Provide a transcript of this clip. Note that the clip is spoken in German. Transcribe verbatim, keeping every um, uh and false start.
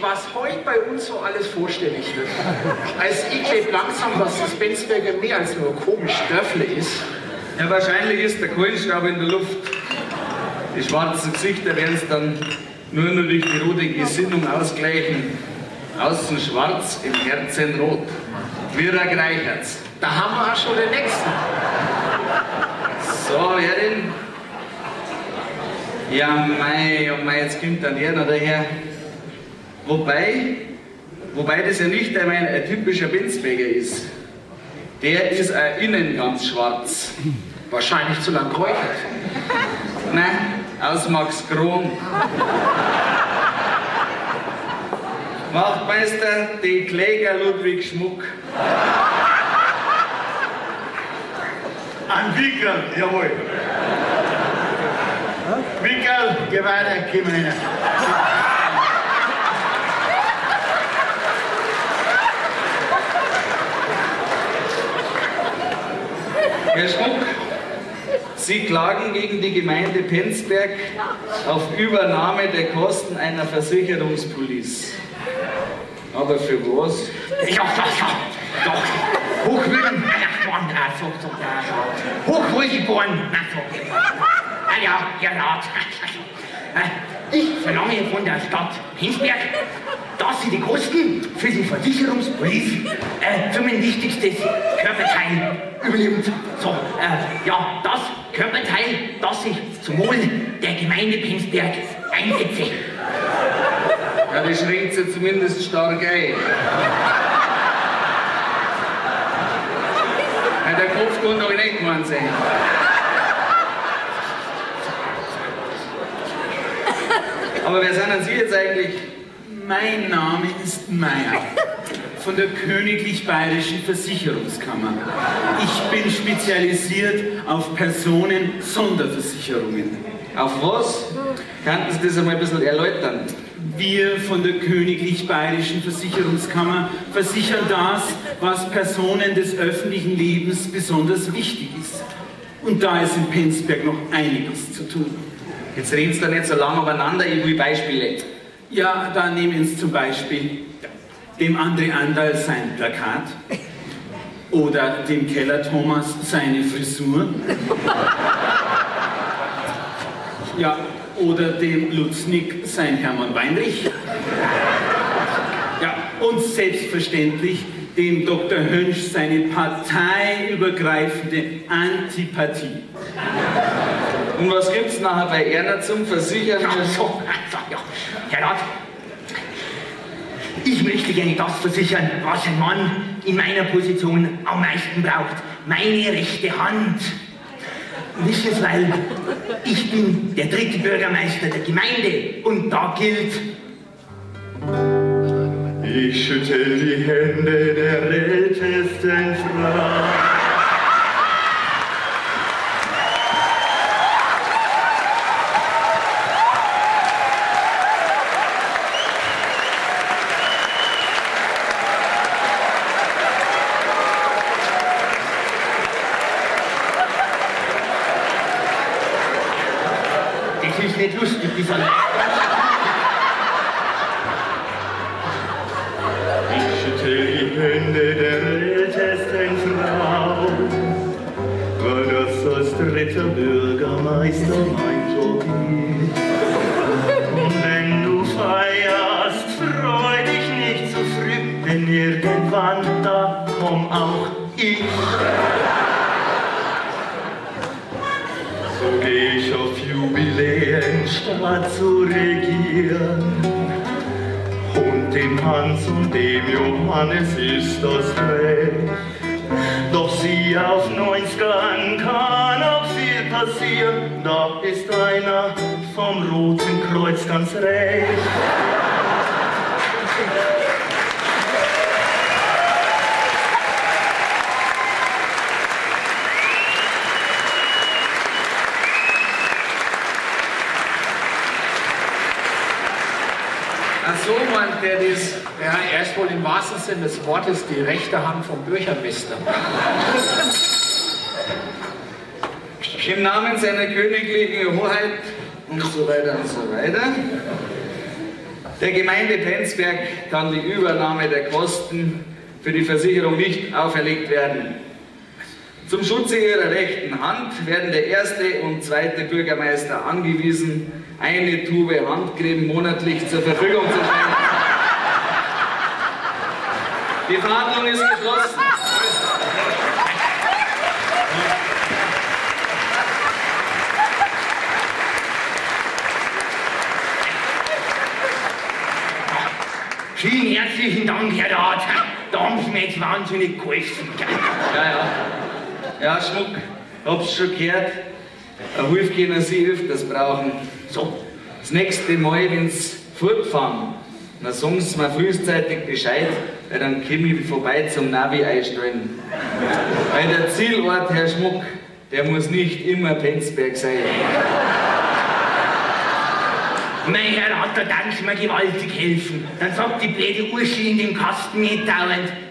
was heute bei uns so alles vorstellig wird. Also ich glaube langsam, dass das Benzberger mehr als nur ein komisch Dörfle ist. Ja, wahrscheinlich ist der Kohlenstaub in der Luft. Die schwarzen Gesichter werden es dann nur noch durch die rote Gesinnung ausgleichen. Außen schwarz, im Herzen rot. Wie ein Greicherz. Da haben wir auch schon den nächsten. So, wer denn? Ja, mei, oh mei, jetzt kommt dann der noch daher. Wobei, wobei das ja nicht einmal ein typischer Benzberger ist. Der ist auch innen ganz schwarz. Wahrscheinlich zu lang geräuchert. Nein, aus Max Kron. Wachtmeister, die Kläger Ludwig Schmuck. Ein Wickel, jawohl. Wickel, geh weiter, komm rein. Herr Schmuck, Sie klagen gegen die Gemeinde Penzberg auf Übernahme der Kosten einer Versicherungspolice. Aber für was? Ja, ja, ja, doch. Hochwürden, Hochwohlgeboren, ah ja, Herr Rat. Ich verlange von der Stadt Penzberg, dass sie die Kosten für die Versicherungspolice äh, für mein wichtigstes Körperteil übernimmt. So, äh, ja, das Körperteil, das ich zum Wohl der Gemeinde Penzberg einsetze. Ja, das schränkt sie zumindest stark ein. Ja, der Kopf kann doch nicht gemeint sein. Aber wer sind denn Sie jetzt eigentlich? Mein Name ist Meyer von der Königlich Bayerischen Versicherungskammer. Ich bin spezialisiert auf Personen-Sonderversicherungen. Auf was? Könnten Sie das einmal ein bisschen erläutern? Wir von der Königlich Bayerischen Versicherungskammer versichern das, was Personen des öffentlichen Lebens besonders wichtig ist. Und da ist in Penzberg noch einiges zu tun. Jetzt reden Sie da nicht so lange aufeinander, ich will Beispiele. Ja, da nehmen Sie zum Beispiel dem André Andal sein Plakat oder dem Keller Thomas seine Frisur. Ja, oder dem Lutznick sein Hermann Weinrich. Ja, und selbstverständlich dem Doktor Hönsch seine parteiübergreifende Antipathie. Und was gibt's nachher bei Erna zum Versichern? Ja, so, ja, Herr Rat, ich möchte gerne das versichern, was ein Mann in meiner Position am meisten braucht. Meine rechte Hand. Wissen Sie, weil ich bin der dritte Bürgermeister der Gemeinde und da gilt... Ich schüttel die Hände der ältesten Frau. Das ist nicht lustig, dieser... Hände der ältesten Frau, war das als dritter Bürgermeister mein Job ist. Und wenn du feierst, freu dich nicht zu früh, denn irgendwann, da komm auch ich. So geh ich auf Jubiläen, statt zu regieren. Und dem Hans und dem Johannes ist das recht. Doch sie auf neunzigern kann auch viel passieren. Da ist einer vom Roten Kreuz ganz recht. Ach so, meint der das? Ja, er ist wohl im wahrsten Sinne des Wortes die rechte Hand vom Bürgermeister. Im Namen seiner königlichen Hoheit und so weiter und so weiter Der Gemeinde Penzberg kann die Übernahme der Kosten für die Versicherung nicht auferlegt werden. Zum Schutze ihrer rechten Hand werden der erste und zweite Bürgermeister angewiesen, eine Tube Handcreme monatlich zur Verfügung zu stellen. Die Verhandlung ist geschlossen. Vielen herzlichen Dank, Herr Rat. Da haben Sie mir jetzt wahnsinnig geholfen. Ja, ja. Ja, Schmuck, hab's schon gehört. Eine Hilfe können Sie öfters brauchen. So, das nächste Mal, wenn Sie fortfahren, dann sagen Sie mir frühzeitig Bescheid, weil dann komme ich vorbei zum Navi einstellen. Weil der Zielort, Herr Schmuck, der muss nicht immer Penzberg sein. Mein Herr Rat, da danken Sie mir gewaltig helfen. Dann sagt die blöde Ursel in dem Kasten nicht dauernd,